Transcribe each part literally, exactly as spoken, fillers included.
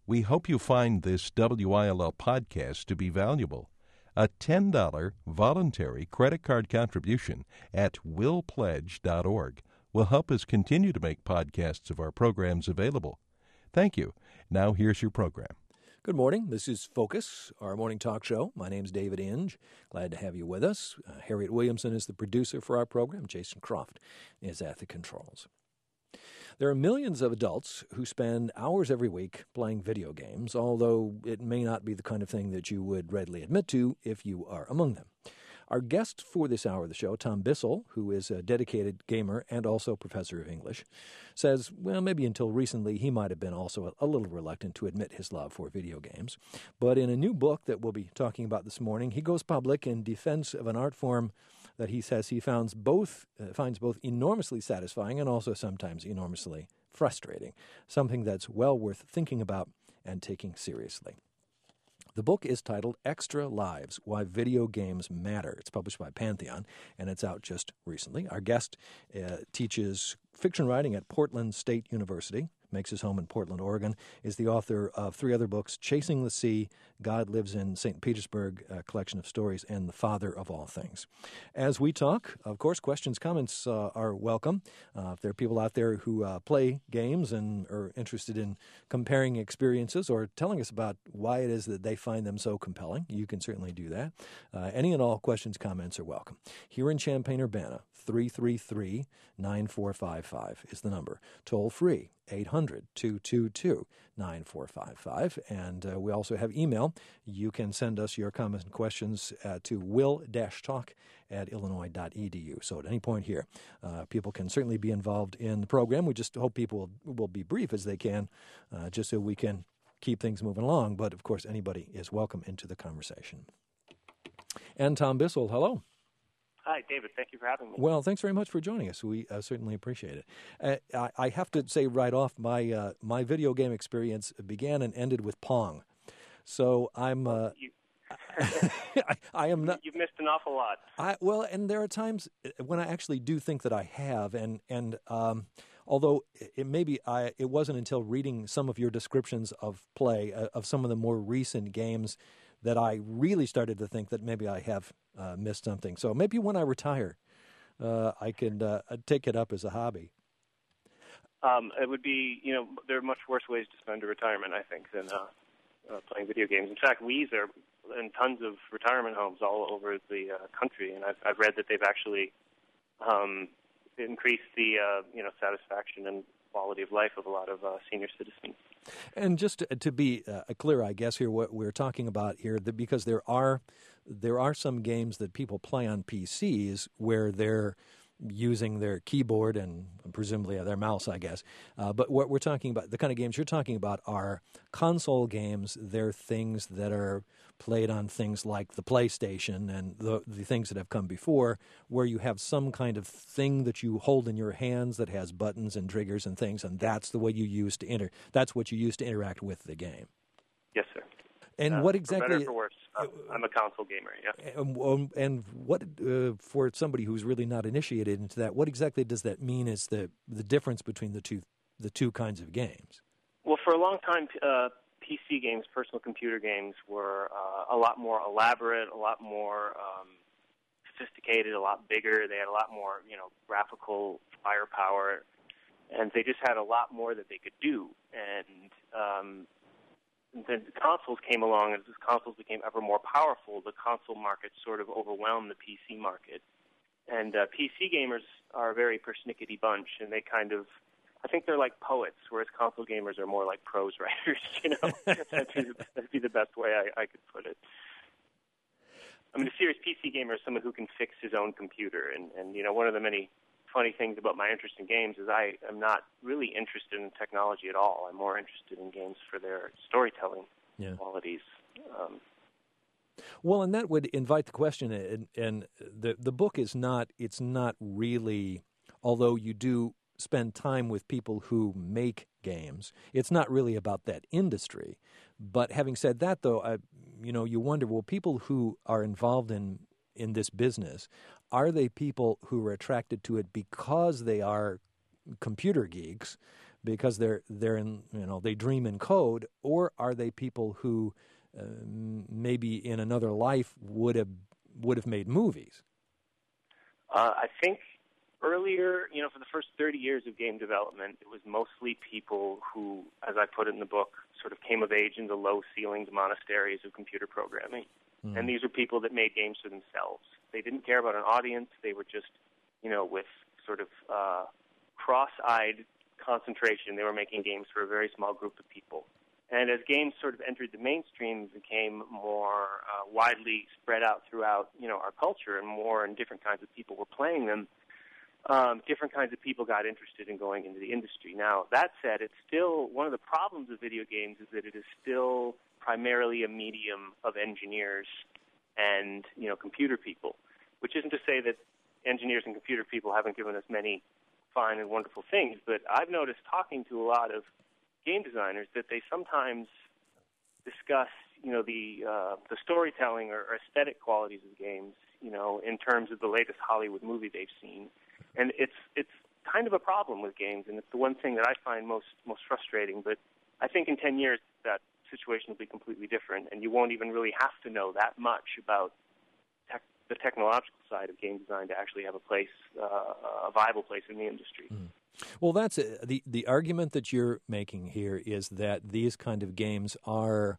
We hope you find this W I L L podcast to be valuable. A ten dollars voluntary credit card contribution at will pledge dot org will help us continue to make podcasts of our programs available. Thank you. Now here's your program. Good morning. This is Focus, our morning talk show. My name's David Inge. Glad to have you with us. Uh, Harriet Williamson is the producer for our program. Jason Croft is at the controls. There are millions of adults who spend hours every week playing video games, although it may not be the kind of thing that you would readily admit to if you are among them. Our guest for this hour of the show, Tom Bissell, who is a dedicated gamer and also professor of English, says, well, maybe until recently he might have been also a little reluctant to admit his love for video games. But in a new book that we'll be talking about this morning, he goes public in defense of an art form that he says he finds both, uh, finds both enormously satisfying and also sometimes enormously frustrating, something that's well worth thinking about and taking seriously. The book is titled Extra Lives, Why Video Games Matter. It's published by Pantheon, and it's out just recently. Our guest uh, teaches fiction writing at Portland State University, makes his home in Portland, Oregon, is the author of three other books, Chasing the Sea, God Lives in Saint Petersburg, a collection of stories, and The Father of All Things. As we talk, of course, questions, comments uh, are welcome. Uh, if there are people out there who uh, play games and are interested in comparing experiences or telling us about why it is that they find them so compelling, you can certainly do that. Uh, any and all questions, comments are welcome. Here in Champaign-Urbana, three three three, nine four five five is the number. Toll free, eight hundred, two two two, nine four five five. And uh, we also have email. You can send us your comments and questions uh, to will dash talk at illinois dot e d u. So at any point here, uh, people can certainly be involved in the program. We just hope people will, will be brief as they can, uh, just so we can keep things moving along. But, of course, anybody is welcome into the conversation. And Tom Bissell, hello. Hi, David. Thank you for having me. Well, thanks very much for joining us. We uh, certainly appreciate it. Uh, I, I have to say right off, my uh, my video game experience began and ended with Pong. So I'm... Uh, you, I, I am not... You've missed an awful lot. I, well, and there are times when I actually do think that I have, and, and um, although it maybe I, it wasn't until reading some of your descriptions of play, uh, of some of the more recent games, that I really started to think that maybe I have uh, missed something. So maybe when I retire, uh, I can uh, take it up as a hobby. Um, it would be, you know, there are much worse ways to spend a retirement, I think, than uh, uh, playing video games. In fact, Wii's are in tons of retirement homes all over the uh, country, and I've, I've read that they've actually um, increased the, uh, you know, satisfaction and quality of life of a lot of uh, senior citizens. And just to, to be uh, clear, I guess here what we're talking about here, that because there are there are some games that people play on P Cs where they're using their keyboard and presumably their mouse, I guess. Uh, but what we're talking about, the kind of games you're talking about are console games. They're things that are played on things like the PlayStation and the, the things that have come before, where you have some kind of thing that you hold in your hands that has buttons and triggers and things, and that's the way you use to inter. That's what you use to interact with the game. Yes, sir. And uh, what exactly? For better or for worse, uh, I'm a console gamer. Yeah. And, and what uh, for somebody who's really not initiated into that, what exactly does that mean? Is the the difference between the two the two kinds of games? Well, for a long time, uh, P C games, personal computer games, were uh, a lot more elaborate, a lot more um, sophisticated, a lot bigger. They had a lot more, you know, graphical firepower, and they just had a lot more that they could do. And um, then the consoles came along, as consoles became ever more powerful, the console market sort of overwhelmed the P C market. And uh, P C gamers are a very persnickety bunch, and they kind of, I think they're like poets, whereas console gamers are more like prose writers, you know? that'd, be the, that'd be the best way I, I could put it. I mean, a serious P C gamer is someone who can fix his own computer, and, and you know, one of the many funny things about my interest in games is I am not really interested in technology at all. I'm more interested in games for their storytelling yeah. qualities. Um, well, and that would invite the question, and, and the the book is not, it's not really, although you do spend time with people who make games, it's not really about that industry. But having said that, though, I, you know, you wonder, well, people who are involved in in this business, are they people who are attracted to it because they are computer geeks, because they're they're in you know they dream in code, or are they people who uh, maybe in another life would have would have made movies? Uh, I think earlier, you know, for the first thirty years of game development, it was mostly people who, as I put it in the book, sort of came of age in the low-ceilinged monasteries of computer programming. Mm. And these are people that made games for themselves. They didn't care about an audience. They were just, you know, with sort of uh, cross-eyed concentration, they were making games for a very small group of people. And as games sort of entered the mainstream, became more uh, widely spread out throughout, you know, our culture, and more and different kinds of people were playing them, um, different kinds of people got interested in going into the industry. Now, that said, it's still, one of the problems of video games is that it is still primarily a medium of engineers and, you know, computer people, which isn't to say that engineers and computer people haven't given us many fine and wonderful things, but I've noticed talking to a lot of game designers that they sometimes discuss, you know, the uh, the storytelling or, or aesthetic qualities of games, you know, in terms of the latest Hollywood movie they've seen, and it's it's kind of a problem with games, and it's the one thing that I find most most frustrating. But I think in ten years that situation will be completely different, and you won't even really have to know that much about tech, the technological side of game design to actually have a place, uh, a viable place in the industry. Mm. Well, that's uh, the the argument that you're making here is that these kind of games are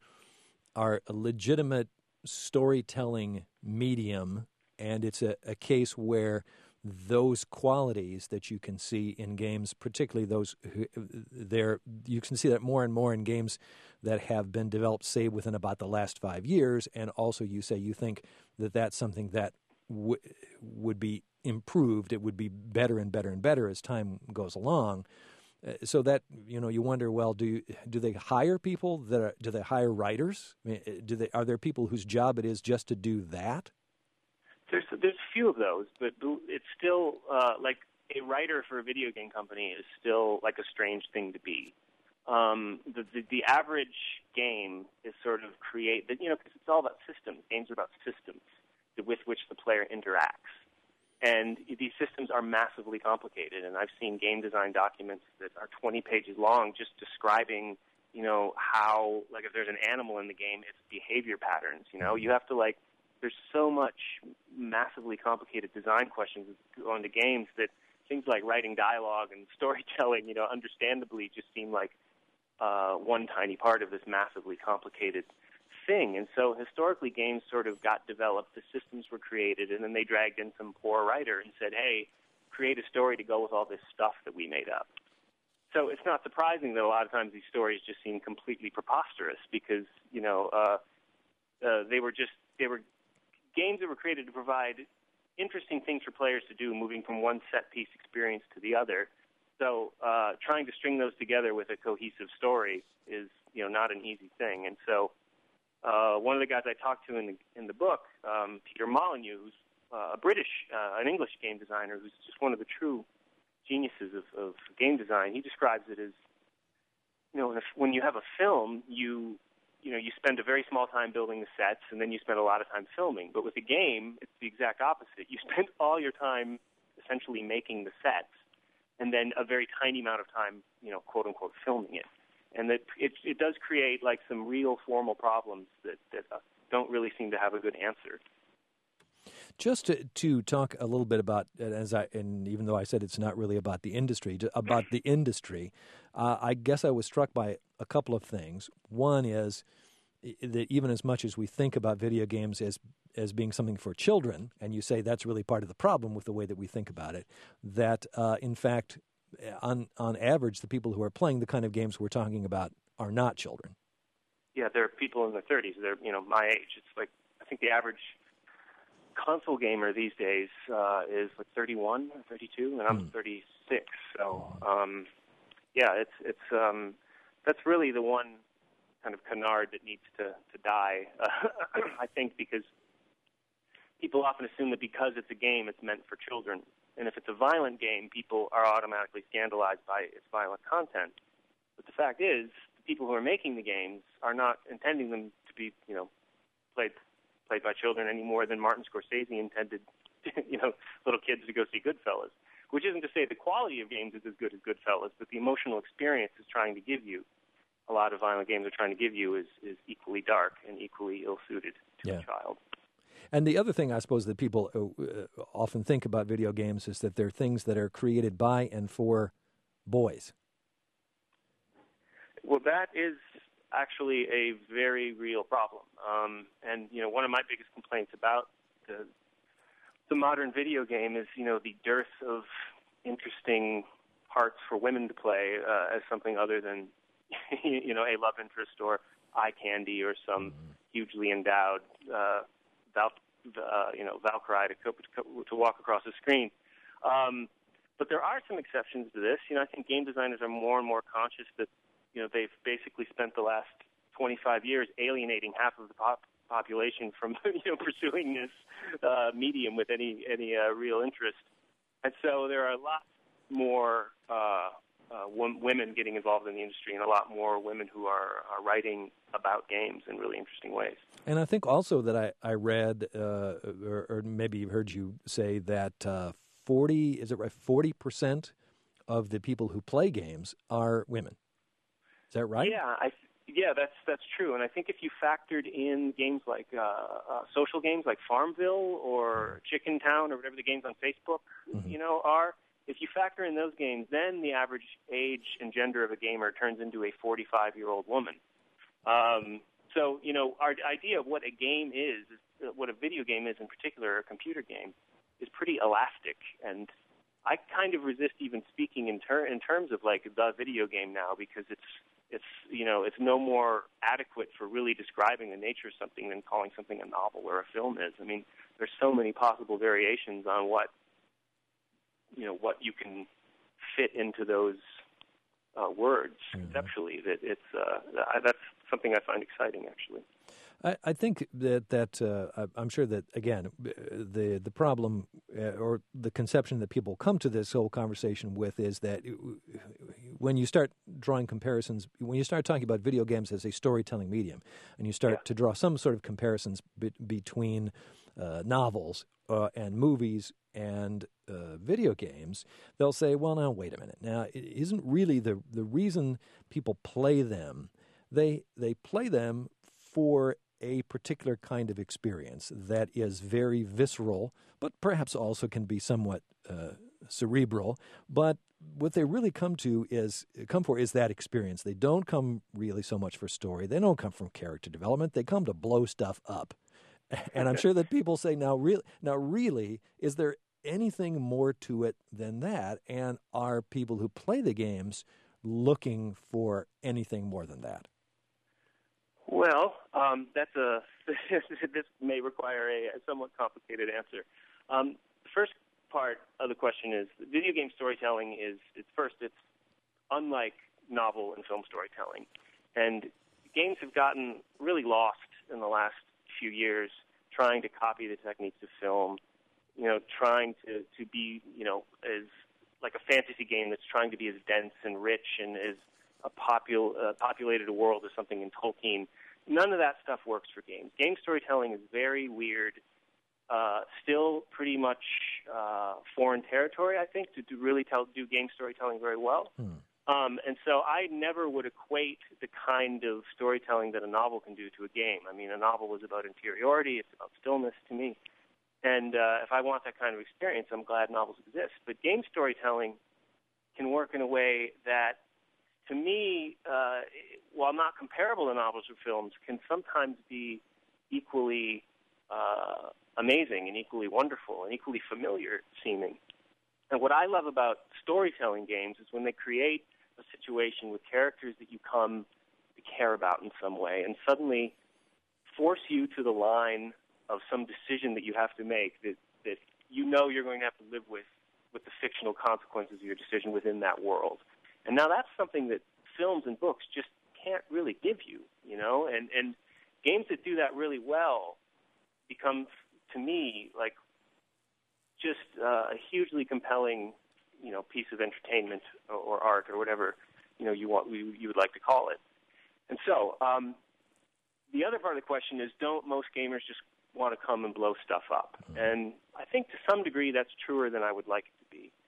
are a legitimate storytelling medium, and it's a, a case where those qualities that you can see in games, particularly those who, there, you can see that more and more in games that have been developed, say, within about the last five years, and also you say you think that that's something that w- would be improved. It would be better and better and better as time goes along. Uh, so that, you know, you wonder, well, do you, do they hire people that are, do they hire writers? I mean, do they, are there people whose job it is just to do that? There's there's a few of those, but it's still uh, like a writer for a video game company is still like a strange thing to be. Um, the, the the average game is sort of create, you know, because it's all about systems. Games are about systems with which the player interacts. And these systems are massively complicated, and I've seen game design documents that are twenty pages long just describing, you know, how, like, if there's an animal in the game, its behavior patterns, you know. You have to, like, there's so much massively complicated design questions that go into games that things like writing dialogue and storytelling, you know, understandably just seem like uh, one tiny part of this massively complicated thing. And so historically, games sort of got developed, the systems were created, and then they dragged in some poor writer and said, hey, create a story to go with all this stuff that we made up. So it's not surprising that a lot of times these stories just seem completely preposterous because, you know, uh, uh, they were just, they were games that were created to provide interesting things for players to do, moving from one set-piece experience to the other. So uh, trying to string those together with a cohesive story is, you know, not an easy thing. And so uh, one of the guys I talked to in the, in the book, um, Peter Molyneux, who's uh, a British, uh, an English game designer who's just one of the true geniuses of, of game design, he describes it as, you know, when you have a film, you you know, you spend a very small time building the sets, and then you spend a lot of time filming. But with a game, it's the exact opposite. You spend all your time essentially making the sets, and then a very tiny amount of time, you know, quote-unquote, filming it. And that it, it does create, like, some real formal problems that, that uh, don't really seem to have a good answer. Just to, to talk a little bit about, as I, and even though I said it's not really about the industry, about the industry, uh, I guess I was struck by a couple of things. One is that even as much as we think about video games as as being something for children, and you say that's really part of the problem with the way that we think about it, that uh, in fact, on on average, the people who are playing the kind of games we're talking about are not children. Yeah, there are people in their thirties. They're, you know, my age. It's like, I think the average console gamer these days uh, is like thirty-one, thirty-two, and I'm mm. thirty-six. So, um, yeah, it's it's um, that's really the one kind of canard that needs to to die. Uh, I think because people often assume that because it's a game, it's meant for children, and if it's a violent game, people are automatically scandalized by its violent content. But the fact is, the people who are making the games are not intending them to be, you know, played. played by children any more than Martin Scorsese intended, you know, little kids to go see Goodfellas. which isn't to say the quality of games is as good as Goodfellas, but the emotional experience is trying to give you, a lot of violent games are trying to give you, is, is equally dark and equally ill-suited to yeah. a child. And the other thing I suppose that people uh, often think about video games is that they're things that are created by and for boys. Well, that is actually a very real problem. Um, and, you know, one of my biggest complaints about the, the modern video game is, you know, the dearth of interesting parts for women to play uh, as something other than, you know, a love interest or eye candy or some mm-hmm. hugely endowed uh, Val, uh, you know, Valkyrie to, to, to walk across the screen. Um, but there are some exceptions to this. You know, I think game designers are more and more conscious that, you know, they've basically spent the last twenty-five years alienating half of the pop population from, you know, pursuing this uh, medium with any any uh, real interest. And so there are a lot more uh, uh, w- women getting involved in the industry, and a lot more women who are, are writing about games in really interesting ways. And I think also that I, I read, uh, or, or maybe heard you say that uh, forty, is it right, forty percent of the people who play games are women. Is that right? Yeah, I, yeah, that's that's true. And I think if you factored in games like uh, uh, social games like Farmville or Chicken Town or whatever the games on Facebook, mm-hmm. you know, are, if you factor in those games, then the average age and gender of a gamer turns into a forty-five-year-old woman. Um, so, you know, our idea of what a game is, what a video game is in particular, a computer game, is pretty elastic. And I kind of resist even speaking in, ter- in terms of like the video game now, because it's It's, you know, it's no more adequate for really describing the nature of something than calling something a novel or a film is. I mean, there's so many possible variations on what, you know, what you can fit into those uh, words mm-hmm. conceptually that it's, uh, that's something I find exciting, actually. I, I think that that uh, I'm sure that, again, the the problem uh, or the conception that people come to this whole conversation with is that when you start drawing comparisons, when you start talking about video games as a storytelling medium, and you start yeah. to draw some sort of comparisons be, between uh, novels uh, and movies and uh, video games, they'll say, well, now, wait a minute. Now, it isn't really the the reason people play them. They they play them for a particular kind of experience that is very visceral, but perhaps also can be somewhat uh, cerebral. But what they really come to is come for is that experience. They don't come really so much for story. They don't come from character development. They come to blow stuff up. And I'm sure that people say, now, really, now, really, is there anything more to it than that? And are people who play the games looking for anything more than that? Well, um, that's a this may require a, a somewhat complicated answer. Um, the first part of the question is video game storytelling is it's first it's unlike novel and film storytelling, and games have gotten really lost in the last few years trying to copy the techniques of film. You know, trying to to be you know as like a fantasy game that's trying to be as dense and rich and as a popul uh, populated a world as something in Tolkien. None of that stuff works for games. Game storytelling is very weird, uh, still pretty much uh, foreign territory, I think, to, to really tell, do game storytelling very well. Hmm. Um, and so I never would equate the kind of storytelling that a novel can do to a game. I mean, a novel is about interiority. It's about stillness to me. And uh, if I want that kind of experience, I'm glad novels exist. But game storytelling can work in a way that, to me, uh, while not comparable to novels or films, can sometimes be equally uh, amazing and equally wonderful and equally familiar seeming. And what I love about storytelling games is when they create a situation with characters that you come to care about in some way and suddenly force you to the line of some decision that you have to make that, that you know you're going to have to live with, with the fictional consequences of your decision within that world. And now that's something that films and books just can't really give you, you know, and, and games that do that really well become, to me, like just uh, a hugely compelling, you know, piece of entertainment or, or art or whatever, you know, you want you, you would like to call it. And so um, the other part of the question is, don't most gamers just want to come and blow stuff up? Mm-hmm. And I think to some degree that's truer than I would like it to be.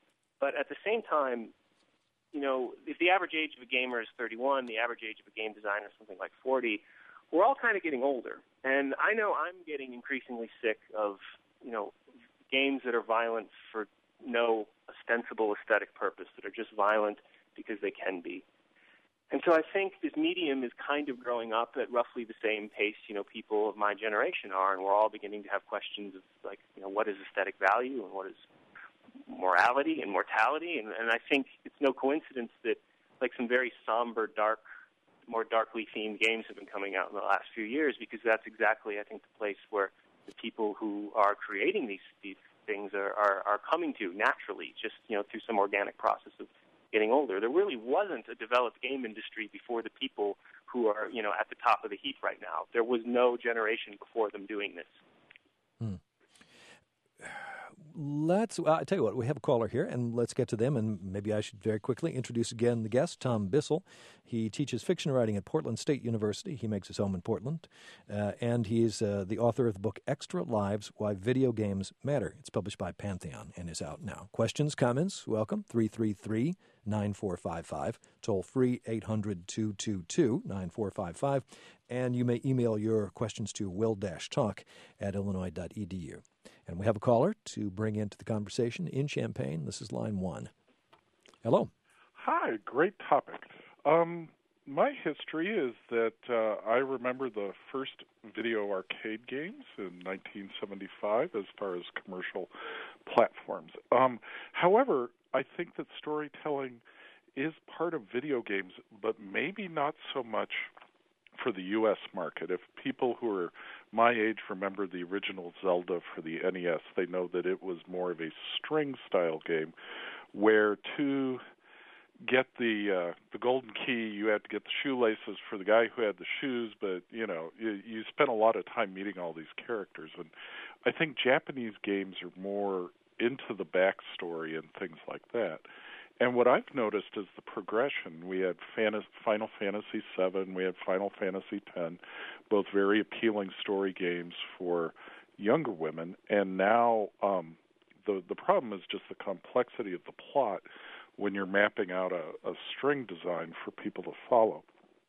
But at the same time, you know, if the average age of a gamer is thirty-one, the average age of a game designer is something like forty, we're all kind of getting older. And I know I'm getting increasingly sick of, you know, games that are violent for no ostensible aesthetic purpose, that are just violent because they can be. And so I think this medium is kind of growing up at roughly the same pace, you know, people of my generation are, and we're all beginning to have questions of, like, you know, what is aesthetic value and what is morality and mortality. And, and I think it's no coincidence that, like, some very somber, dark, more darkly themed games have been coming out in the last few years, because that's exactly, I think, the place where the people who are creating these, these things are, are, are coming to naturally, just, you know, through some organic process of getting older. There really wasn't a developed game industry before the people who are, you know, at the top of the heap right now. There was no generation before them doing this. Hmm. Let's, well, I tell you what, we have a caller here, and let's get to them, and maybe I should very quickly introduce again the guest, Tom Bissell. He teaches fiction writing at Portland State University. He makes his home in Portland, uh, and he's uh, the author of the book Extra Lives, Why Video Games Matter. It's published by Pantheon and is out now. Questions, comments, welcome, three three three, nine four five five, toll free eight hundred, two two two, nine four five five, and you may email your questions to will-talk at illinois dot e d u. And we have a caller to bring into the conversation in Champaign. This is line one. Hello. Hi, great topic. Um, my history is that uh, I remember the first video arcade games in nineteen seventy-five as far as commercial platforms. Um, however, I think that storytelling is part of video games, but maybe not so much for the U S market. If people who are my age remember the original Zelda for the N E S, they know that it was more of a string-style game where to get the uh, the golden key, you had to get the shoelaces for the guy who had the shoes, but, you know, you, you spent a lot of time meeting all these characters. And I think Japanese games are more into the backstory and things like that. And what I've noticed is the progression. We had Final Fantasy seven, we had Final Fantasy ten, both very appealing story games for younger women. And now um, the the problem is just the complexity of the plot when you're mapping out a, a string design for people to follow.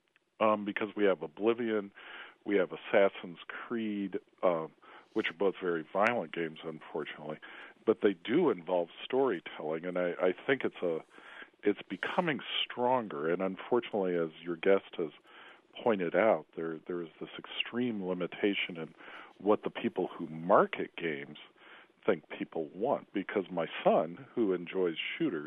Um, because we have Oblivion, we have Assassin's Creed, um, which are both very violent games, unfortunately. But they do involve storytelling, and I, I think it's a it's becoming stronger. And unfortunately, as your guest has pointed out, there there is this extreme limitation in what the people who market games think people want. Because my son, who enjoys shooters,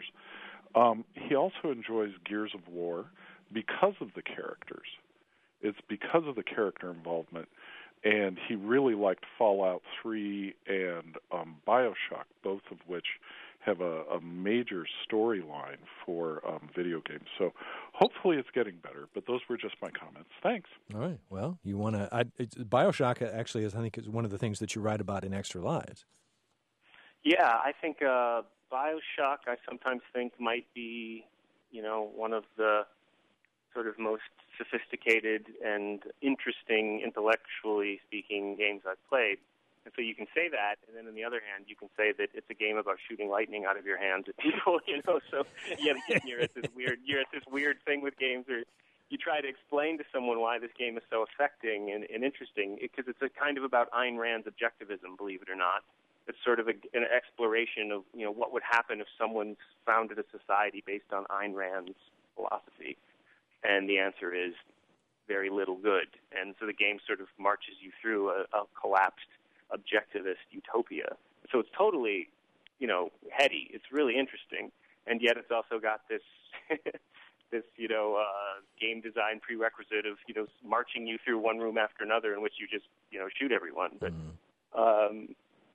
um, he also enjoys Gears of War because of the characters. It's because of the character involvement. And he really liked Fallout three and um, BioShock, both of which have a, a major storyline for um, video games. So hopefully it's getting better, but those were just my comments. Thanks. All right. Well, you want to... BioShock actually is, I think, is one of the things that you write about in Extra Lives. Yeah, I think uh, BioShock, I sometimes think, might be, you know, one of the sort of most sophisticated and interesting, intellectually speaking, games I've played. And so you can say that, and then on the other hand, you can say that it's a game about shooting lightning out of your hands at people, you know. So yet again, you're at this weird, you're at this weird thing with games where you try to explain to someone why this game is so affecting and, and interesting, because it's a kind of about Ayn Rand's objectivism, believe it or not. It's sort of a, an exploration of, you know, what would happen if someone founded a society based on Ayn Rand's philosophy. And the answer is very little good. And so the game sort of marches you through a, a collapsed objectivist utopia. So it's totally, you know, heady. It's really interesting. And yet it's also got this, this you know, uh, game design prerequisite of, you know, marching you through one room after another in which you just, you know, shoot everyone. But um,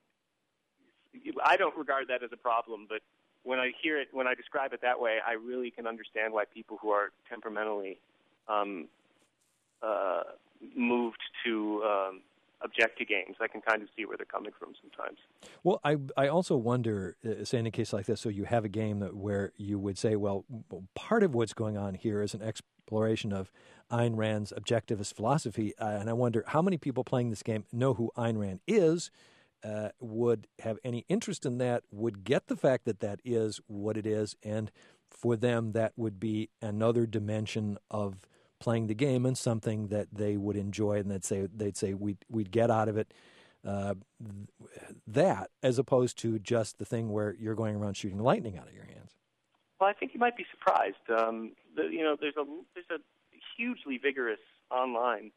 I don't regard that as a problem, but when I hear it, when I describe it that way, I really can understand why people who are temperamentally um, uh, moved to um, object to games, I can kind of see where they're coming from sometimes. Well, I I also wonder, uh, say in a case like this, so you have a game that where you would say, well, part of what's going on here is an exploration of Ayn Rand's objectivist philosophy, uh, and I wonder how many people playing this game know who Ayn Rand is, uh, would have any interest in that would get the fact that that is what it is, and for them that would be another dimension of playing the game and something that they would enjoy, and they'd say they'd say we'd we'd get out of it uh, th- that as opposed to just the thing where you're going around shooting lightning out of your hands. Well, I think you might be surprised. Um, the, you know, there's a there's a hugely vigorous online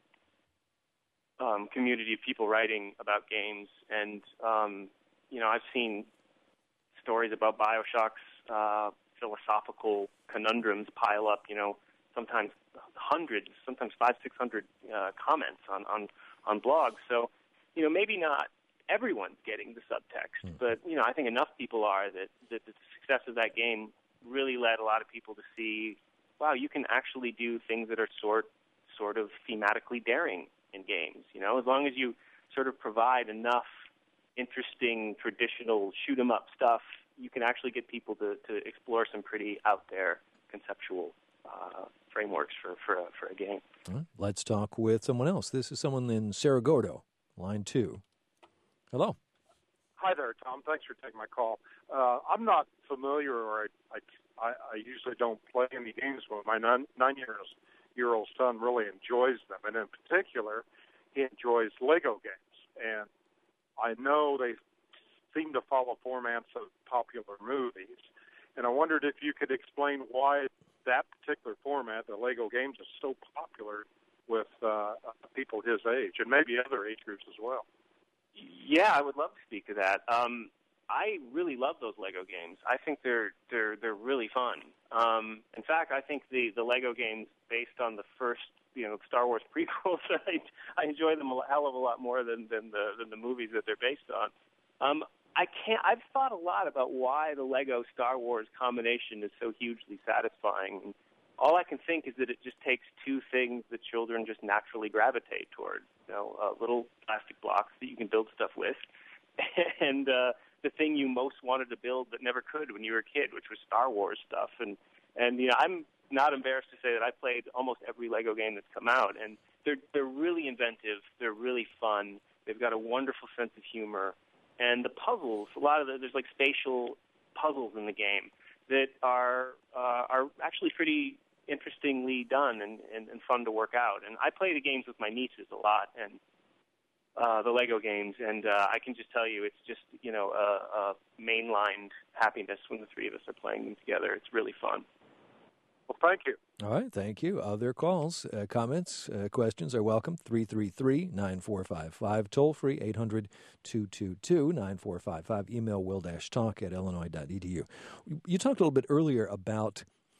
um, community of people writing about games, and um, you know, I've seen stories about BioShock's uh, philosophical conundrums pile up. You know, sometimes hundreds, sometimes five, six hundred uh, comments on, on on blogs. So, you know, maybe not everyone's getting the subtext, mm. but you know, I think enough people are that that the success of that game really led a lot of people to see, wow, you can actually do things that are sort sort of thematically daring in games. You know, as long as you sort of provide enough interesting traditional shoot 'em up stuff, you can actually get people to, to explore some pretty out there conceptual uh, frameworks for for a, for a game. Right, let's talk with someone else. This is someone in Cerro Gordo, line two. Hello. Hi there, Tom. Thanks for taking my call. Uh, I'm not familiar, or I, I, I usually don't play any games, but my nine, nine-year-old son really enjoys them, and in particular, he enjoys Lego games. And I know they seem to follow formats of popular movies, and I wondered if you could explain why that particular format, the Lego games, is so popular with uh, people his age, and maybe other age groups as well. Yeah, I would love to speak to that. Um, I really love those Lego games. I think they're they're they're really fun. Um, in fact, I think the, the Lego games based on the first you know Star Wars prequels, I, I enjoy them a hell of a lot more than than the than the movies that they're based on. Um, I can't. I've thought a lot about why the Lego Star Wars combination is so hugely satisfying. All I can think is that it just takes two things that children just naturally gravitate toward. You know, uh, little plastic blocks that you can build stuff with, and uh, the thing you most wanted to build but never could when you were a kid, which was Star Wars stuff. And and you know, I'm not embarrassed to say that I played almost every Lego game that's come out, and they're they're really inventive. They're really fun. They've got a wonderful sense of humor, and the puzzles. A lot of the, there's like spatial puzzles in the game that are uh, are actually pretty interestingly done and, and, and fun to work out. And I play the games with my nieces a lot, and uh, the Lego games, and uh, I can just tell you it's just, you know, a, a mainlined happiness when the three of us are playing them together. It's really fun. Well, thank you. All right, thank you. Other calls, uh, comments, uh, questions are welcome. three three three, nine four five five. Toll free, eight hundred, two two two, nine four five five. Email will-talk at illinois dot e d u. You talked a little bit earlier about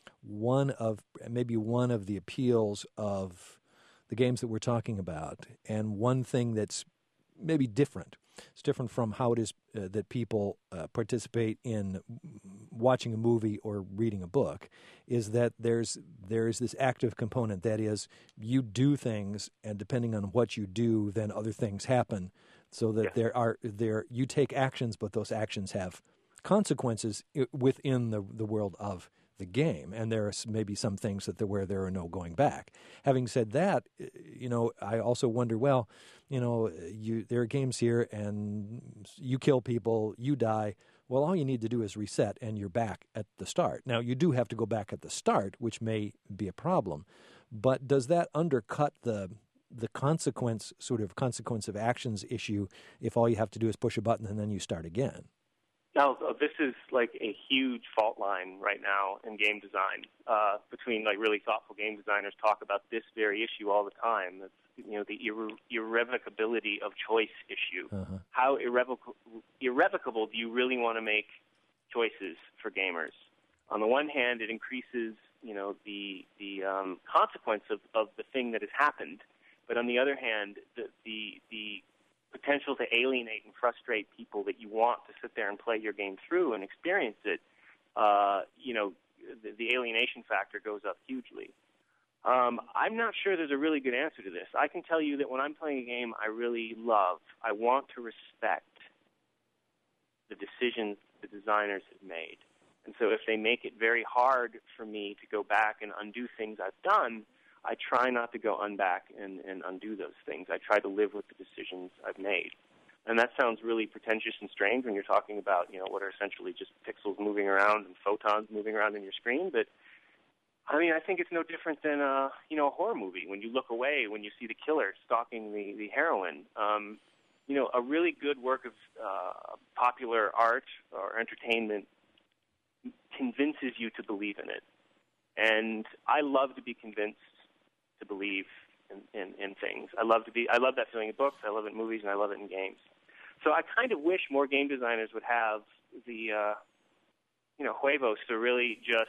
one of, maybe one of the appeals of the games that we're talking about, and one thing that's maybe different. It's different from how it is uh, that people uh, participate in watching a movie or reading a book, is that there's there's this active component. That is, you do things, and depending on what you do, then other things happen. So that yeah. there are there you take actions, but those actions have consequences within the the world of the game, and there are maybe some things that there, where there are no going back. Having said that, you know, I also wonder, well, you know, you there are games here, and you kill people, you die. Well, all you need to do is reset, and you're back at the start. Now, you do have to go back at the start, which may be a problem, but does that undercut the the consequence, sort of consequence of actions issue, if all you have to do is push a button and then you start again? Now, this is like a huge fault line right now in game design. Uh, between like really thoughtful game designers talk about this very issue all the time. It's, you know, the irre- irrevocability of choice issue. Uh-huh. How irrevoc- irrevocable do you really want to make choices for gamers? On the one hand, it increases, you know, the the um, consequence of, of the thing that has happened. But on the other hand, the the, the potential to alienate and frustrate people that you want to sit there and play your game through and experience it, uh, you know, the, the alienation factor goes up hugely. Um, I'm not sure there's a really good answer to this. I can tell you that when I'm playing a game I really love, I want to respect the decisions the designers have made. And so if they make it very hard for me to go back and undo things I've done, I try not to go unback and, and undo those things. I try to live with the decisions I've made. And that sounds really pretentious and strange when you're talking about, you know, what are essentially just pixels moving around and photons moving around in your screen. But, I mean, I think it's no different than, a, you know, a horror movie. When you look away, when you see the killer stalking the, the heroine, um, you know, a really good work of uh, popular art or entertainment convinces you to believe in it. And I love to be convinced to believe in, in, in things. I love to be. I love that feeling in books. I love it in movies, and I love it in games. So I kind of wish more game designers would have the, uh, you know, huevos to really just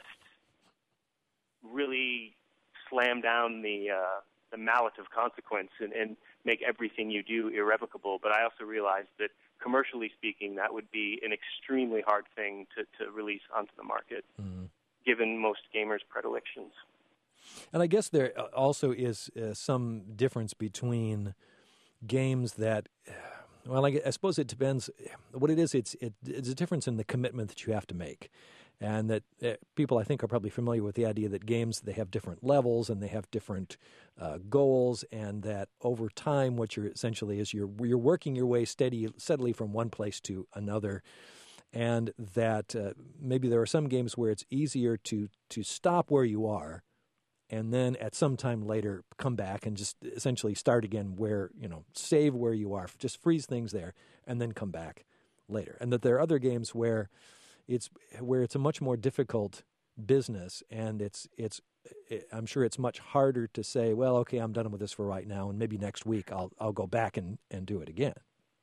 really slam down the uh, the mallet of consequence and, and make everything you do irrevocable. But I also realize that commercially speaking, that would be an extremely hard thing to, to release onto the market, mm-hmm. given most gamers' predilections. And I guess there also is uh, some difference between games that, well, I, I suppose it depends. What it is, it's it, it's a difference in the commitment that you have to make. And that uh, people, I think, are probably familiar with the idea that games, they have different levels and they have different uh, goals, and that over time what you're essentially is you're you're working your way steady, steadily from one place to another. And that uh, maybe there are some games where it's easier to to stop where you are and then at some time later come back and just essentially start again where, you know, save where you are, just freeze things there and then come back later. And that there are other games where it's where it's a much more difficult business, and it's it's it, I'm sure it's much harder to say, well, okay, I'm done with this for right now, and maybe next week I'll I'll go back and, and do it again.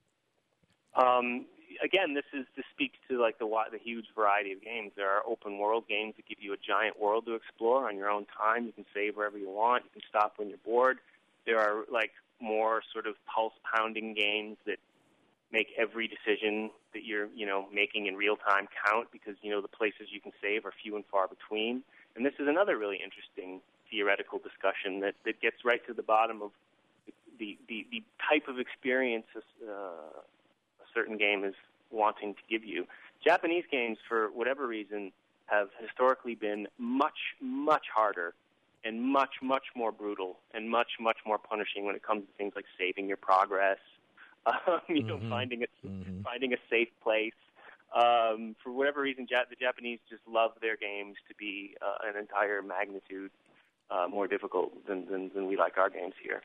Um, again, this is this speaks to like the the huge variety of games. There are open world games that give you a giant world to explore on your own time. You can save wherever you want. You can stop when you're bored. There are like more sort of pulse pounding games that make every decision that you're, you know, making in real time count, because, you know, the places you can save are few and far between. And this is another really interesting theoretical discussion that, that gets right to the bottom of the, the, the type of experience uh, a certain game is wanting to give you. Japanese games, for whatever reason, have historically been much, much harder and much, much more brutal and much, much more punishing when it comes to things like saving your progress, Um, you know, mm-hmm. finding a mm-hmm. finding a safe place. Um, for whatever reason, ja- the Japanese just love their games to be uh, an entire magnitude uh, more difficult than, than than we like our games here.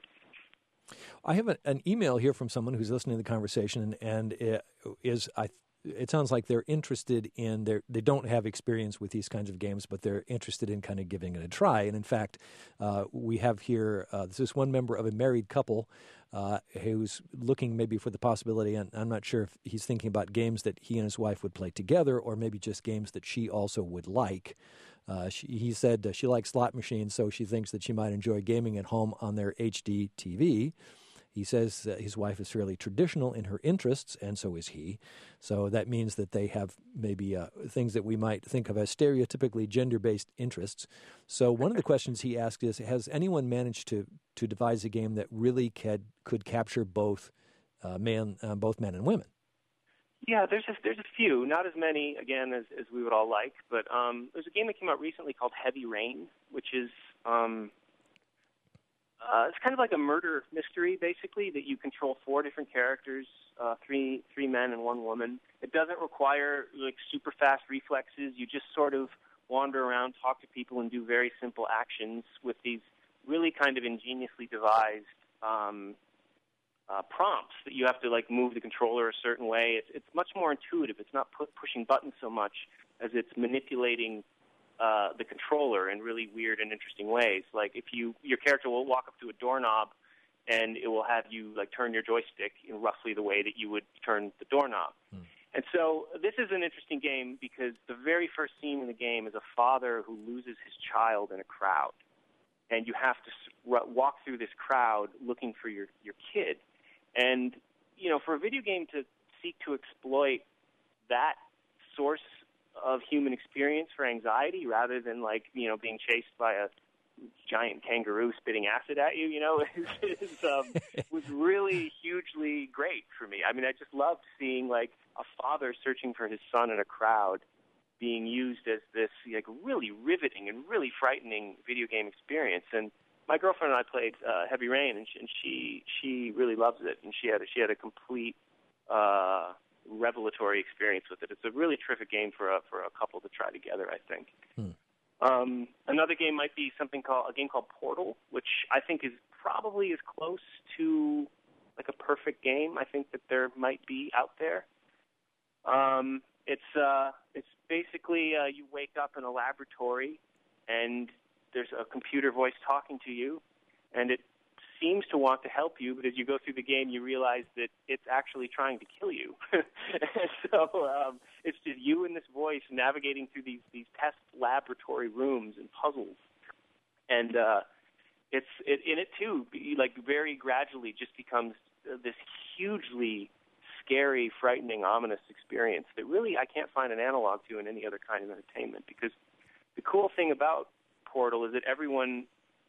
I have a, an email here from someone who's listening to the conversation, and it is I. It sounds like they're interested in their. They don't have experience with these kinds of games, but they're interested in kind of giving it a try. And in fact, uh, we have here uh, this is one member of a married couple uh, who's looking maybe for the possibility. And I'm not sure if he's thinking about games that he and his wife would play together, or maybe just games that she also would like. Uh, she, he said uh, she likes slot machines, so she thinks that she might enjoy gaming at home on their H D T V. He says uh, his wife is fairly traditional in her interests, and so is he. So that means that they have maybe uh, things that we might think of as stereotypically gender-based interests. So one of the questions he asked is, has anyone managed to, to devise a game that really could, could capture both uh, man, uh, both men and women? Yeah, there's a, there's a few, not as many, again, as, as we would all like. But um, there's a game that came out recently called Heavy Rain, which is... Um, Uh, it's kind of like a murder mystery, basically, that you control four different characters, uh, three three men and one woman. It doesn't require like super fast reflexes. You just sort of wander around, talk to people, and do very simple actions with these really kind of ingeniously devised um, uh, prompts that you have to like move the controller a certain way. It's it's much more intuitive. It's not pu- pushing buttons so much as it's manipulating Uh, the controller in really weird and interesting ways. Like if you, your character will walk up to a doorknob, and it will have you like turn your joystick in roughly the way that you would turn the doorknob. Hmm. And so this is an interesting game because the very first scene in the game is a father who loses his child in a crowd, and you have to s- walk through this crowd looking for your your kid. And you know, for a video game to seek to exploit that source of human experience for anxiety rather than like, you know, being chased by a giant kangaroo spitting acid at you, you know, is, is, um, was really hugely great for me. I mean, I just loved seeing like a father searching for his son in a crowd being used as this like really riveting and really frightening video game experience. And my girlfriend and I played uh, Heavy Rain, and she, and she she really loves it, and she had a, she had a complete uh, revelatory experience with it. It's a really terrific game for a for a couple to try together, I think. Hmm. Um, another game might be something called a game called Portal, which I think is probably as close to like a perfect game I think that there might be out there. Um, it's uh, it's basically uh, you wake up in a laboratory and there's a computer voice talking to you, and it seems to want to help you, but as you go through the game, you realize that it's actually trying to kill you. And so um, it's just you and this voice navigating through these these test laboratory rooms and puzzles, and uh, it's it, in it too. Like very gradually, just becomes this hugely scary, frightening, ominous experience that really I can't find an analog to in any other kind of entertainment. Because the cool thing about Portal is that everyone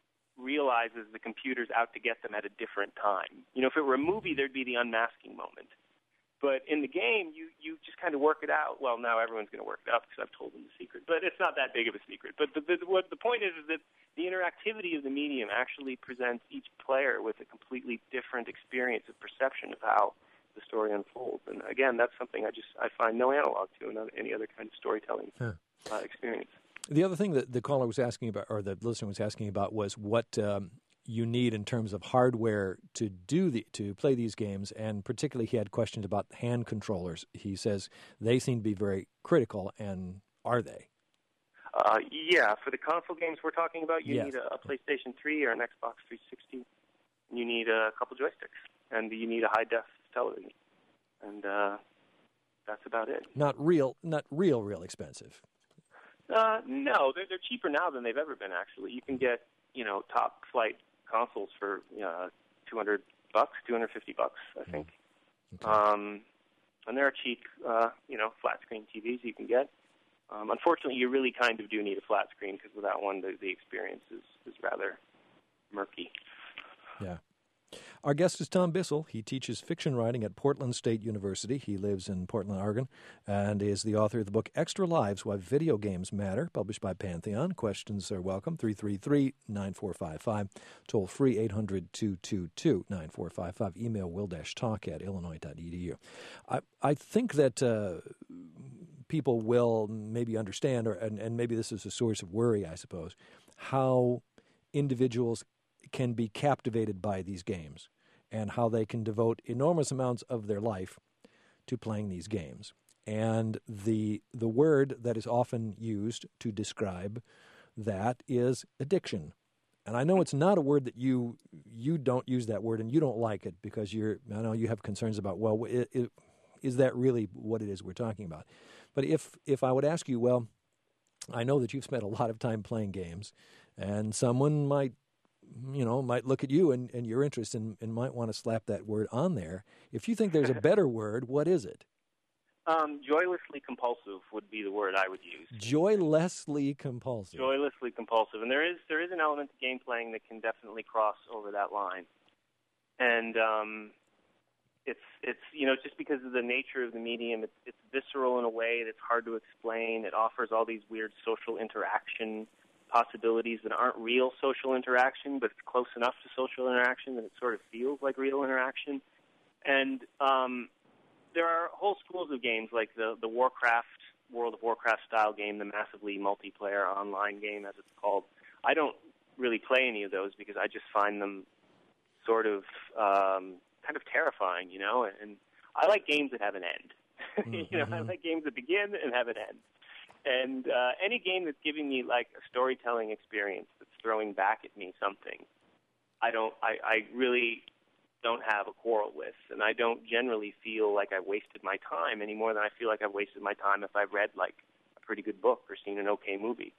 realizes the computer's out to get them at a different time. You know, if it were a movie, there'd be the unmasking moment. But in the game, you, you just kind of work it out. Well, now everyone's going to work it out because I've told them the secret. But it's not that big of a secret. But the, the, what the point is is that the interactivity of the medium actually presents each player with a completely different experience of perception of how the story unfolds. And again, that's something I just I find no analog to in any other kind of storytelling huh. uh, experience. The other thing that the caller was asking about, or the listener was asking about, was what um, you need in terms of hardware to do the to play these games, and particularly he had questions about hand controllers. He says they seem to be very critical, and are they? Uh, yeah, for the console games we're talking about, you yes. need a, a PlayStation three or an Xbox three sixty. You need a couple joysticks, and you need a high-def television, and uh, that's about it. Not real, not real, real expensive. Uh, no, they're, they're cheaper now than they've ever been. Actually, you can get you know top flight consoles for uh, two hundred bucks, two hundred fifty bucks, I think. Okay. Um, and there are cheap, uh, you know, flat screen T Vs you can get. Um, unfortunately, you really kind of do need a flat screen because without one, the, the experience is, is rather murky. Yeah. Our guest is Tom Bissell. He teaches fiction writing at Portland State University. He lives in Portland, Oregon, and is the author of the book Extra Lives, Why Video Games Matter, published by Pantheon. Questions are welcome, three three three, nine four five five. Toll free, eight hundred, two two two, nine four five five. Email will-talk at illinois dot e d u. I, I think that uh, people will maybe understand, or and, and maybe this is a source of worry, I suppose, how individuals can be captivated by these games and how they can devote enormous amounts of their life to playing these games. And the the word that is often used to describe that is addiction. And I know it's not a word that you you don't use that word and you don't like it because you're I know you have concerns about, well, it, it, is that really what it is we're talking about? But if if I would ask you, well, I know that you've spent a lot of time playing games, and someone might you know, might look at you and, and your interest and, and might want to slap that word on there. If you think there's a better word, what is it? Um, joylessly compulsive would be the word I would use. Joylessly compulsive. Joylessly compulsive. And there is there is an element to game playing that can definitely cross over that line. And um, it's, it's you know, just because of the nature of the medium, it's, it's visceral in a way that's hard to explain. It offers all these weird social interaction possibilities that aren't real social interaction, but it's close enough to social interaction that it sort of feels like real interaction. And um, there are whole schools of games like the, the Warcraft, World of Warcraft style game, the massively multiplayer online game, as it's called. I don't really play any of those because I just find them sort of um, kind of terrifying, you know. And I like games that have an end. Mm-hmm. you know, I like games that begin and have an end. And uh, any game that's giving me like a storytelling experience that's throwing back at me something, I don't, I, I really don't have a quarrel with, and I don't generally feel like I've wasted my time any more than I feel like I've wasted my time if I've read like a pretty good book or seen an okay movie.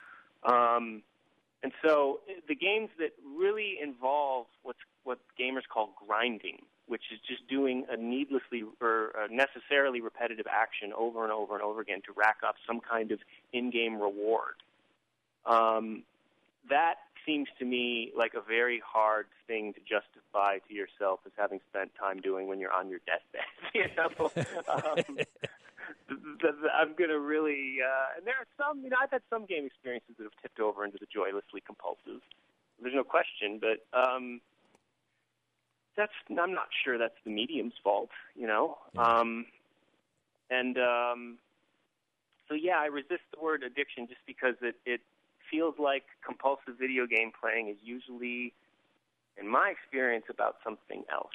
Um, and so the games that really involve what's what gamers call grinding, which is just doing a needlessly or a necessarily repetitive action over and over and over again to rack up some kind of in-game reward. Um, that seems to me like a very hard thing to justify to yourself as having spent time doing when you're on your deathbed. you know, um, I'm going to really, uh, and there are some, you know, I've had some game experiences that have tipped over into the joylessly compulsive. There's no question, but um, that's I'm not sure that's the medium's fault, you know. Yeah. Um, and um, so yeah, I resist the word addiction just because it, it feels like compulsive video game playing is usually, in my experience, about something else.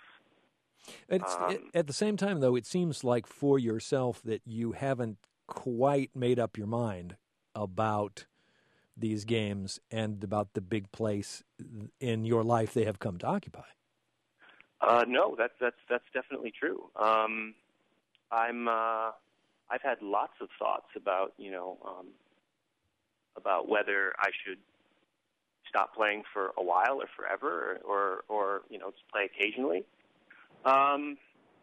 It's, Um, it, at the same time, though, it seems like for yourself that you haven't quite made up your mind about these games and about the big place in your life they have come to occupy. Uh, no, that's that's that's definitely true. Um, I'm uh, I've had lots of thoughts about you know um, about whether I should stop playing for a while or forever, or or, or you know just play occasionally. Um,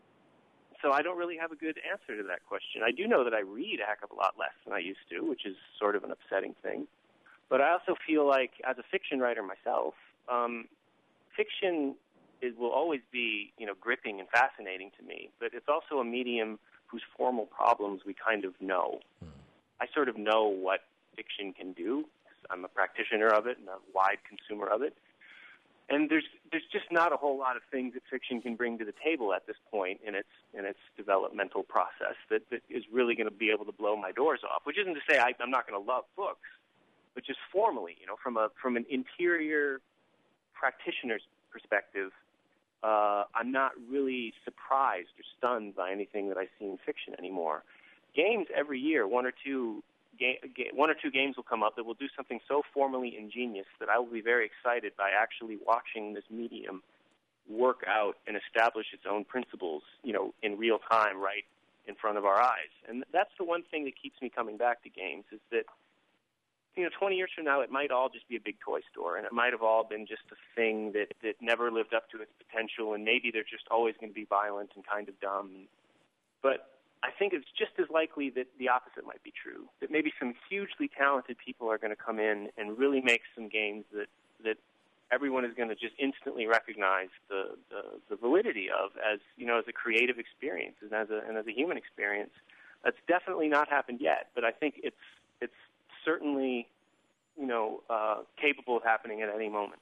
so I don't really have a good answer to that question. I do know that I read a heck of a lot less than I used to, which is sort of an upsetting thing. But I also feel like, as a fiction writer myself, um, fiction is, will always be, you know, gripping and fascinating to me. But it's also a medium whose formal problems we kind of know. Mm. I sort of know what fiction can do. I'm a practitioner of it and a wide consumer of it. And there's there's just not a whole lot of things that fiction can bring to the table at this point in its in its developmental process that, that is really going to be able to blow my doors off. Which isn't to say I, I'm not going to love books, but just formally, you know, from a from an interior practitioner's perspective, uh, I'm not really surprised or stunned by anything that I see in fiction anymore. Games every year, one or two. One or two games will come up that will do something so formally ingenious that I will be very excited by actually watching this medium work out and establish its own principles, you know, in real time, right in front of our eyes. And that's the one thing that keeps me coming back to games is that, you know, twenty years from now, it might all just be a big toy store, and it might have all been just a thing that, that never lived up to its potential, and maybe they're just always going to be violent and kind of dumb. But I think it's just as likely that the opposite might be true, that maybe some hugely talented people are going to come in and really make some games that, that everyone is going to just instantly recognize the, the, the validity of as, you know, as a creative experience and as a, and as a human experience. That's definitely not happened yet, but I think it's, it's certainly, you know, uh, capable of happening at any moment.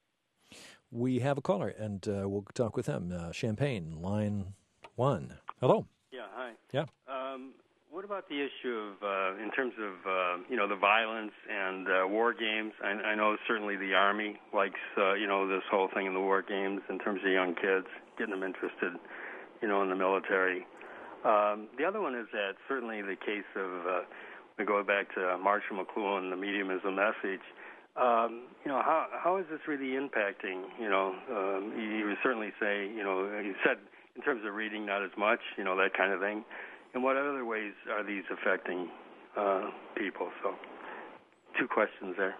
We have a caller, and uh, we'll talk with him. Uh, Champaign, line one. Hello. Yeah, hi. Yeah. Um, what about the issue of, uh, in terms of, uh, you know, the violence and uh, war games? I, I know certainly the Army likes, uh, you know, this whole thing in the war games in terms of young kids, getting them interested, you know, in the military. Um, the other one is that certainly the case of, uh, we go back to Marshall McLuhan, the medium as a message. Um, you know, how how is this really impacting, you know, um, you, you would certainly say, you know, you said, in terms of reading, not as much, you know, that kind of thing. And what other ways are these affecting uh, people? So, two questions there.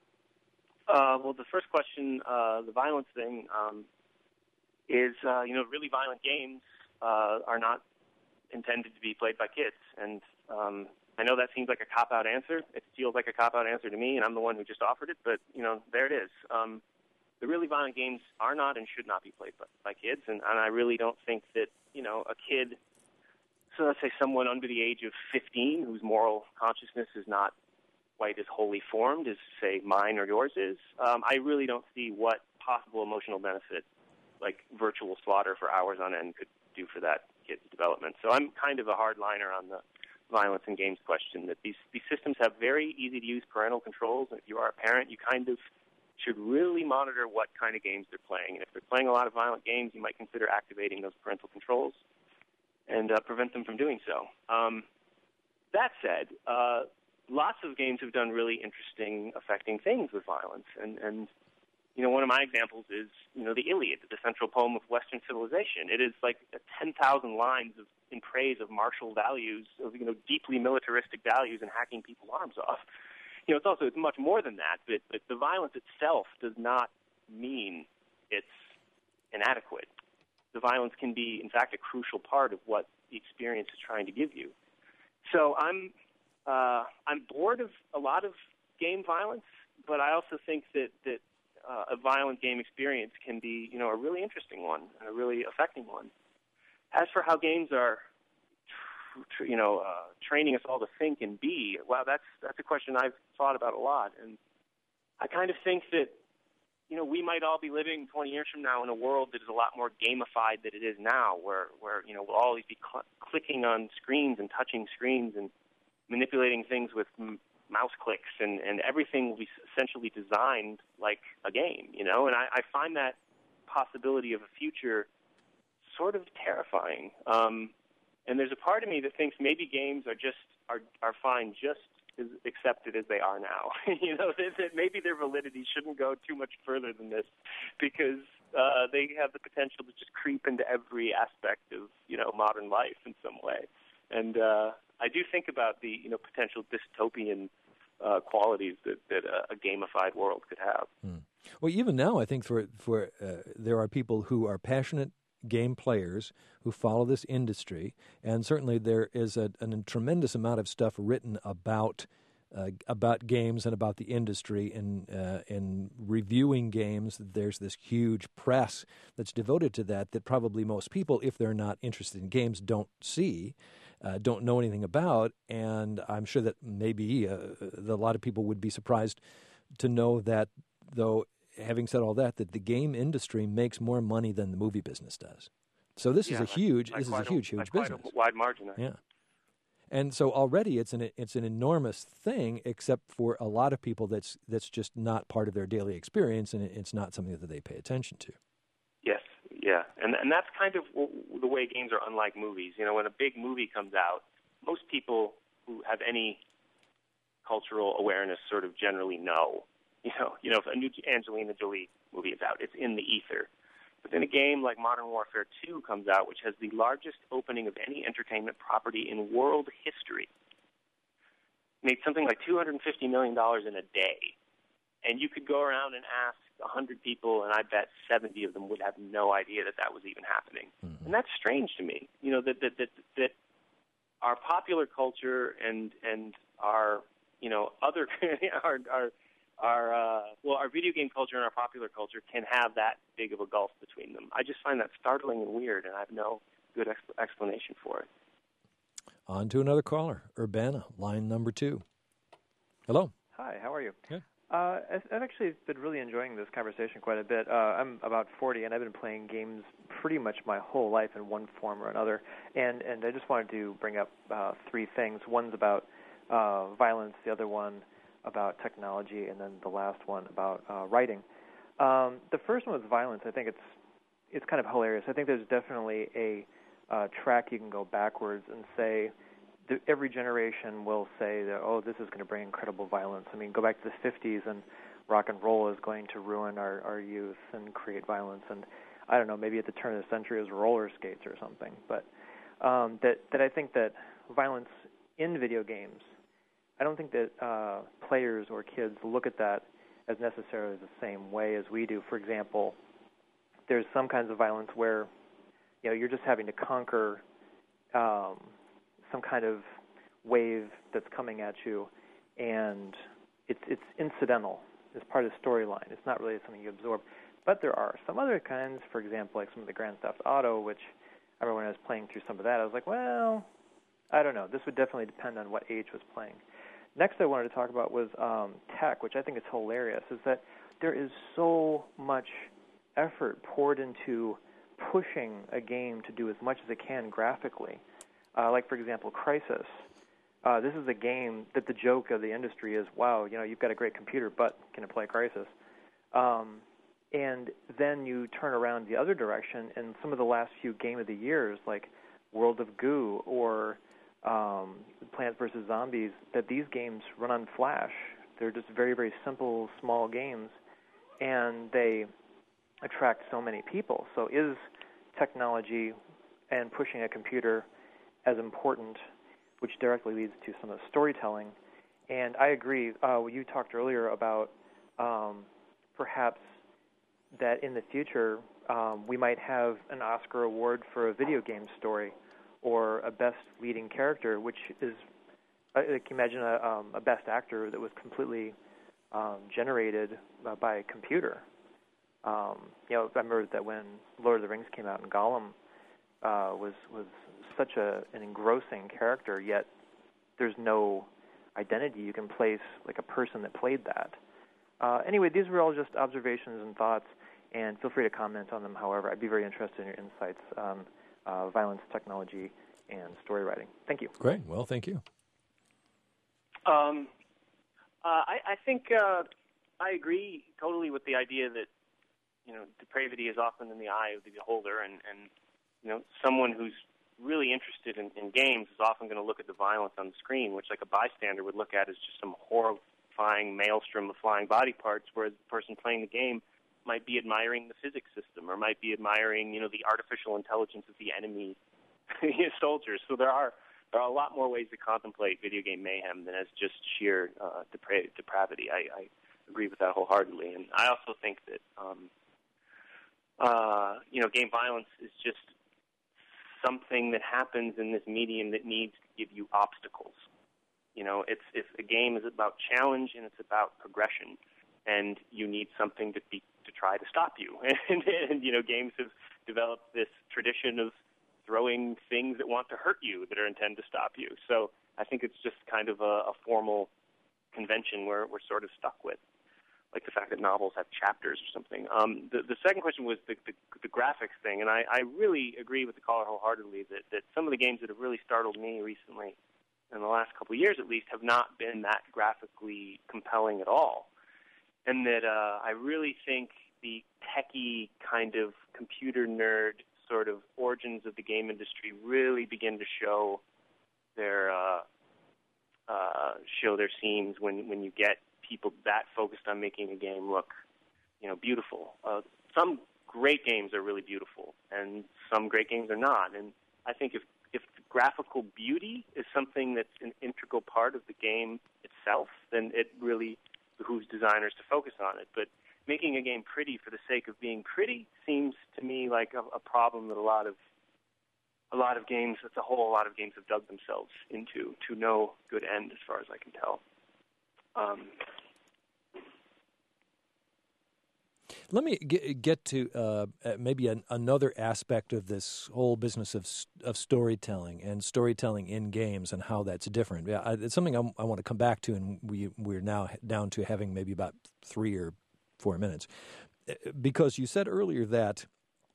Uh, well, the first question, uh, the violence thing, um, is, uh, you know, really violent games uh, are not intended to be played by kids. And um, I know that seems like a cop-out answer. It feels like a cop-out answer to me, and I'm the one who just offered it. But, you know, there it is. Um, The really violent games are not and should not be played by, by kids, and, and I really don't think that, you know, a kid, so let's say someone under the age of fifteen whose moral consciousness is not quite as wholly formed as, say, mine or yours is, um, I really don't see what possible emotional benefit, like virtual slaughter for hours on end, could do for that kid's development. So I'm kind of a hardliner on the violence in games question, that these, these systems have very easy-to-use parental controls, and if you are a parent, you kind of should really monitor what kind of games they're playing. And if they're playing a lot of violent games, you might consider activating those parental controls and uh, prevent them from doing so. Um, that said, uh, lots of games have done really interesting, affecting things with violence. And, and, you know, one of my examples is, you know, the Iliad, the central poem of Western civilization. It is like ten thousand lines of, in praise of martial values, of, you know, deeply militaristic values and hacking people's arms off. You know, it's also it's much more than that, but, but the violence itself does not mean it's inadequate. The violence can be, in fact, a crucial part of what the experience is trying to give you. So I'm uh, I'm bored of a lot of game violence, but I also think that that uh, a violent game experience can be, you know, a really interesting one and a really affecting one. As for how games are, you know, uh, training us all to think and be, wow, that's that's a question I've thought about a lot. And I kind of think that, you know, we might all be living twenty years from now in a world that is a lot more gamified than it is now, where, where you know, we'll always be cl- clicking on screens and touching screens and manipulating things with m- mouse clicks, and, and everything will be essentially designed like a game, you know. And I, I find that possibility of a future sort of terrifying. Um, and there's a part of me that thinks maybe games are just are, are fine just as accepted as they are now. you know, that, that maybe their validity shouldn't go too much further than this, because uh, they have the potential to just creep into every aspect of, you know, modern life in some way. And uh, I do think about the, you know, potential dystopian uh, qualities that, that uh, a gamified world could have. Hmm. Well, even now, I think for for uh, there are people who are passionate game players who follow this industry, and certainly there is a, a tremendous amount of stuff written about uh, about games and about the industry in uh, in reviewing games. There's this huge press that's devoted to that that probably most people, if they're not interested in games, don't see, uh, don't know anything about. And I'm sure that maybe uh, a lot of people would be surprised to know that, though, having said all that, that the game industry makes more money than the movie business does. So this yeah, is a huge, by, by this is a huge, a, huge by business. Quite a wide margin. I yeah, and so already it's an it's an enormous thing, except for a lot of people that's that's just not part of their daily experience, and it's not something that they pay attention to. Yes, yeah, and and that's kind of the way games are unlike movies. You know, when a big movie comes out, most people who have any cultural awareness sort of generally know. You know, you know, if a new Angelina Jolie movie is out, it's in the ether. But then a game like Modern Warfare two comes out, which has the largest opening of any entertainment property in world history. Made something like two hundred fifty million dollars in a day. And you could go around and ask one hundred people, and I bet seventy of them would have no idea that that was even happening. Mm-hmm. And that's strange to me, you know, that that that, that our popular culture and and our, you know, other our our Our uh, well, our video game culture and our popular culture can have that big of a gulf between them. I just find that startling and weird, and I have no good exp- explanation for it. On to another caller, Urbana, line number two. Hello. Hi, how are you? Good. Uh, I've actually been really enjoying this conversation quite a bit. Uh, I'm about forty, and I've been playing games pretty much my whole life in one form or another. And and I just wanted to bring up uh, three things. One's about uh, violence, the other one about technology, and then the last one about uh, writing. Um, the first one was violence. I think it's it's kind of hilarious. I think there's definitely a uh, track you can go backwards and say th- every generation will say that, oh, this is going to bring incredible violence. I mean, go back to the fifties and rock and roll is going to ruin our, our youth and create violence. And I don't know, maybe at the turn of the century it was roller skates or something. But um, that, that I think that violence in video games, I don't think that uh, players or kids look at that as necessarily the same way as we do. For example, there's some kinds of violence where, you know, you're just having to conquer um, some kind of wave that's coming at you, and it's it's incidental. It's part of the storyline. It's not really something you absorb. But there are some other kinds, for example, like some of the Grand Theft Auto, which I remember when I was playing through some of that, I was like, well, I don't know. This would definitely depend on what age was playing. Next I wanted to talk about was um, tech, which I think is hilarious, is that there is so much effort poured into pushing a game to do as much as it can graphically. Uh, like, for example, Crysis. Uh, this is a game that the joke of the industry is, wow, you know, you've got a great computer, but can it play Crysis? Um, and then you turn around the other direction, and some of the last few Game of the Years, like World of Goo or Um, Plants versus. Zombies, that these games run on Flash. They're just very, very simple, small games, and they attract so many people. So is technology and pushing a computer as important, which directly leads to some of the storytelling? And I agree. Uh, you talked earlier about um, perhaps that in the future um, we might have an Oscar award for a video game story, or a best leading character, which is, like, imagine a, um, a best actor that was completely um, generated uh, by a computer. Um, you know, I remember that when Lord of the Rings came out, and Gollum uh, was was such a an engrossing character, yet there's no identity you can place, like a person that played that. Uh, anyway, these were all just observations and thoughts, and feel free to comment on them. However, I'd be very interested in your insights on uh, violence, technology, and story writing. Thank you. Great. Well, thank you. Um, uh, I, I think uh, I agree totally with the idea that, you know, depravity is often in the eye of the beholder, and, and you know, someone who's really interested in, in games is often going to look at the violence on the screen, which like a bystander would look at as just some horrifying maelstrom of flying body parts, whereas the person playing the game might be admiring the physics system or might be admiring, you know, the artificial intelligence of the enemy soldiers. So there are there are a lot more ways to contemplate video game mayhem than as just sheer uh, depra- depravity. I, I agree with that wholeheartedly, and I also think that um, uh, you know, game violence is just something that happens in this medium that needs to give you obstacles. You know, it's if a game is about challenge and it's about progression, and you need something to be to try to stop you. And, and you know, games have developed this tradition of throwing things that want to hurt you that are intended to stop you. So I think it's just kind of a, a formal convention where we're sort of stuck with, like the fact that novels have chapters or something. Um, the, the second question was the, the, the graphics thing, and I, I really agree with the caller wholeheartedly that, that some of the games that have really startled me recently, in the last couple of years at least, have not been that graphically compelling at all. And that uh, I really think the techie kind of computer nerd sort of origins of the game industry really begin to show their uh, uh, show their seams when, when you get people that focused on making a game look, you know, beautiful. Uh, some great games are really beautiful, and some great games are not. And I think if if the graphical beauty is something that's an integral part of the game itself, then it really behooves designers to focus on it. But making a game pretty for the sake of being pretty seems to me like a, a problem that a lot of a lot of games, as a whole, a lot of games have dug themselves into to no good end, as far as I can tell. Um, Let me get, get to uh, maybe an, another aspect of this whole business of of storytelling and storytelling in games and how that's different. Yeah, I, it's something I'm, I want to come back to, and we we're now down to having maybe about three or four minutes, because you said earlier that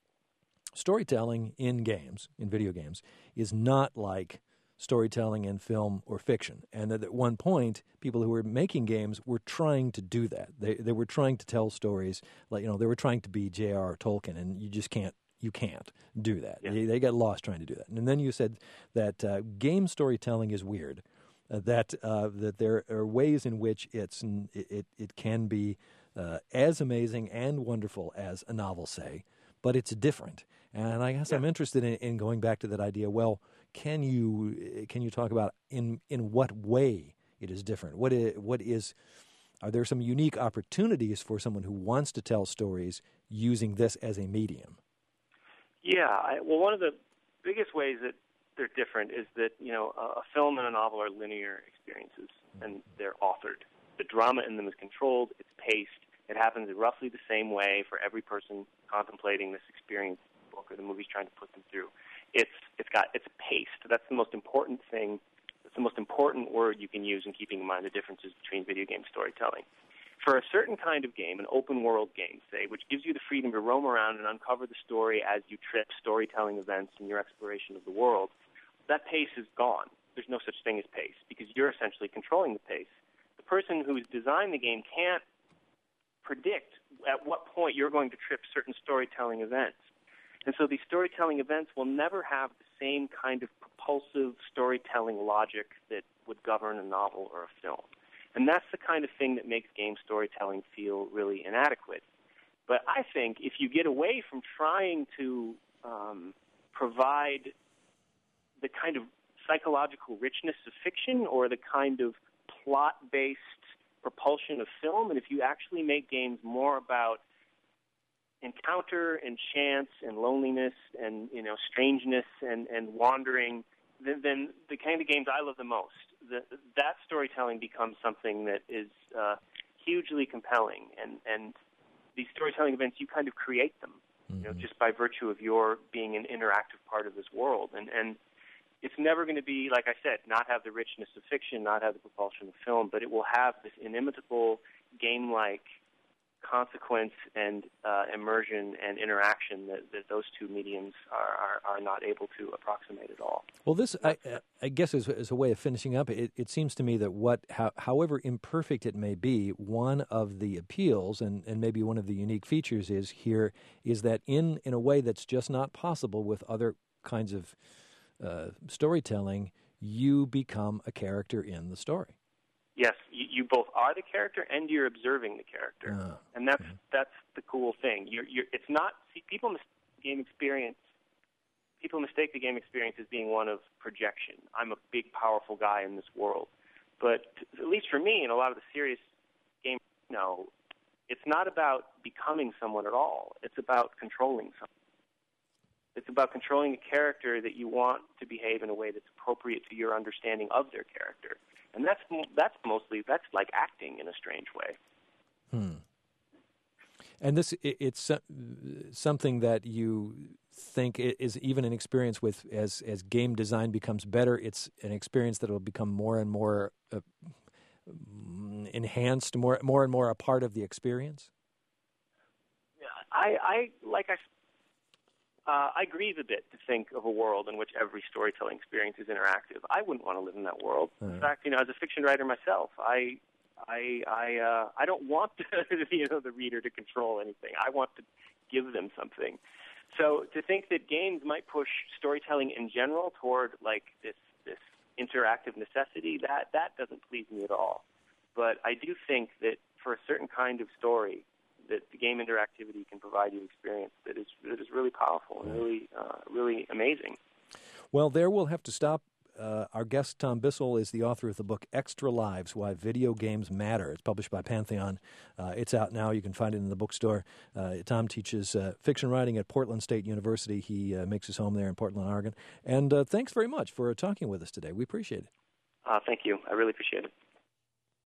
storytelling in games, in video games, is not like storytelling in film or fiction, and that at one point people who were making games were trying to do that. They they were trying to tell stories, like, you know, they were trying to be J R R Tolkien, and you just can't you can't do that. Yeah. They, they got lost trying to do that. And then you said that uh, game storytelling is weird, uh, that uh, that there are ways in which it's it it, it can be uh, as amazing and wonderful as a novel, say, but it's different. And I guess yeah. I'm interested in, in going back to that idea. Well, Can you can you talk about in in what way it is different? What is, what is are there some unique opportunities for someone who wants to tell stories using this as a medium? Yeah, I, well, one of the biggest ways that they're different is that, you know, a, a film and a novel are linear experiences, and they're authored. The drama in them is controlled. It's paced. It happens in roughly the same way for every person contemplating this experience, book or the movie's trying to put them through. It's it's got it's paced. That's the most important thing. That's the most important word you can use in keeping in mind the differences between video game storytelling. For a certain kind of game, an open world game, say, which gives you the freedom to roam around and uncover the story as you trip storytelling events in your exploration of the world, that pace is gone. There's no such thing as pace because you're essentially controlling the pace. The person who's designed the game can't predict at what point you're going to trip certain storytelling events. And so these storytelling events will never have the same kind of propulsive storytelling logic that would govern a novel or a film. And that's the kind of thing that makes game storytelling feel really inadequate. But I think if you get away from trying to um, provide the kind of psychological richness of fiction or the kind of plot-based propulsion of film, and if you actually make games more about encounter and chance and loneliness and, you know, strangeness and, and wandering, then, then the kind of games I love the most, the, that storytelling becomes something that is uh, hugely compelling. And, and these storytelling events, you kind of create them, mm-hmm. you know, just by virtue of your being an interactive part of this world. And, and it's never going to be, like I said, not have the richness of fiction, not have the propulsion of film, but it will have this inimitable game-like consequence and uh, immersion and interaction that, that those two mediums are, are, are not able to approximate at all. Well, this, I, I guess, is, is a way of finishing up. It, it seems to me that what, how, however imperfect it may be, one of the appeals and, and maybe one of the unique features is here is that in, in a way that's just not possible with other kinds of uh, storytelling, you become a character in the story. Yes, you, you both are the character and you're observing the character, oh, and that's okay. that's the cool thing. You're, you're, it's not see, people mistake the game experience. People mistake the game experience as being one of projection. I'm a big, powerful guy in this world, but t- at least for me, in a lot of the serious games, you know, it's not about becoming someone at all. It's about controlling someone. It's about controlling a character that you want to behave in a way that's appropriate to your understanding of their character. And that's that's mostly, that's like acting in a strange way. Hmm. And this, it, it's something that you think is even an experience with, as, as game design becomes better, it's an experience that will become more and more uh, enhanced, more, more and more a part of the experience? I, I like I Uh, I grieve a bit to think of a world in which every storytelling experience is interactive. I wouldn't want to live in that world. Uh-huh. In fact, you know, as a fiction writer myself, I, I, I, uh, I don't want the, you know, the reader to control anything. I want to give them something. So to think that games might push storytelling in general toward like this, this interactive necessity, that that doesn't please me at all. But I do think that for a certain kind of story, that the game interactivity can provide you an experience that is that is really powerful and really uh, really amazing. Well, there we'll have to stop. Uh, our guest, Tom Bissell, is the author of the book Extra Lives, Why Video Games Matter. It's published by Pantheon. Uh, it's out now. You can find it in the bookstore. Uh, Tom teaches uh, fiction writing at Portland State University. He uh, makes his home there in Portland, Oregon. And uh, thanks very much for talking with us today. We appreciate it. Uh, thank you. I really appreciate it.